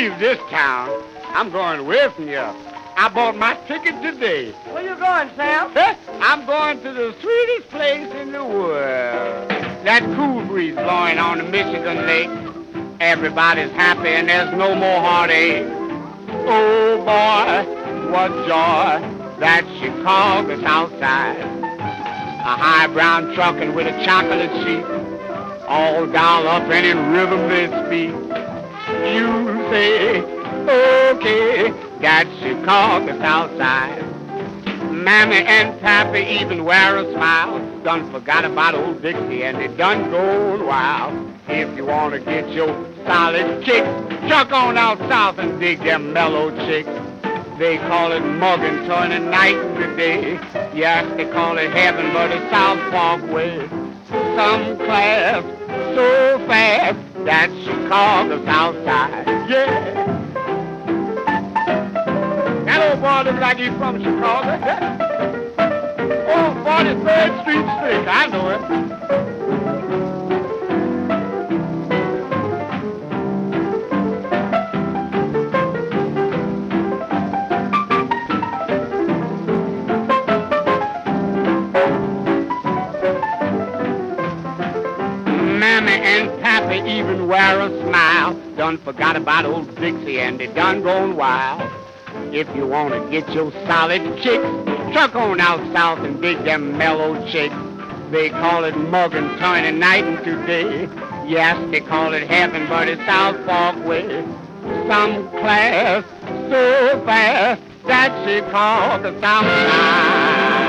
leave this town. I'm going away from you. I bought my ticket today. Where you going, Sam? I'm going to the sweetest place in the world. That cool breeze blowing on the Michigan Lake. Everybody's happy and there's no more heartache. Oh, boy, what joy that Chicago South Side. A high brown truckin' with a chocolate sheet. All down up and in rhythm they speak. You say, okay, that's Chicago South Side. Mammy and Pappy even wear a smile. Done forgot about old Dixie and they done gone wild. If you want to get your solid kicks, truck on out south and dig them mellow chicks. They call it mugging, turning night into day. Yes, they call it heaven, but it's South Parkway. Some class so fast, that's Chicago South Side. Yeah. That old boy looks like he's from Chicago. Oh, 43rd Street Street. I know it. Mammy and Pappy even wear a smile. Done forgot about old Dixie and they done gone wild. If you want to get your solid chicks, truck on out south and dig them mellow chicks. They call it mugging, turning night into day. Yes, they call it heaven, but it's South Parkway. Some class so fast that Chicago South Side.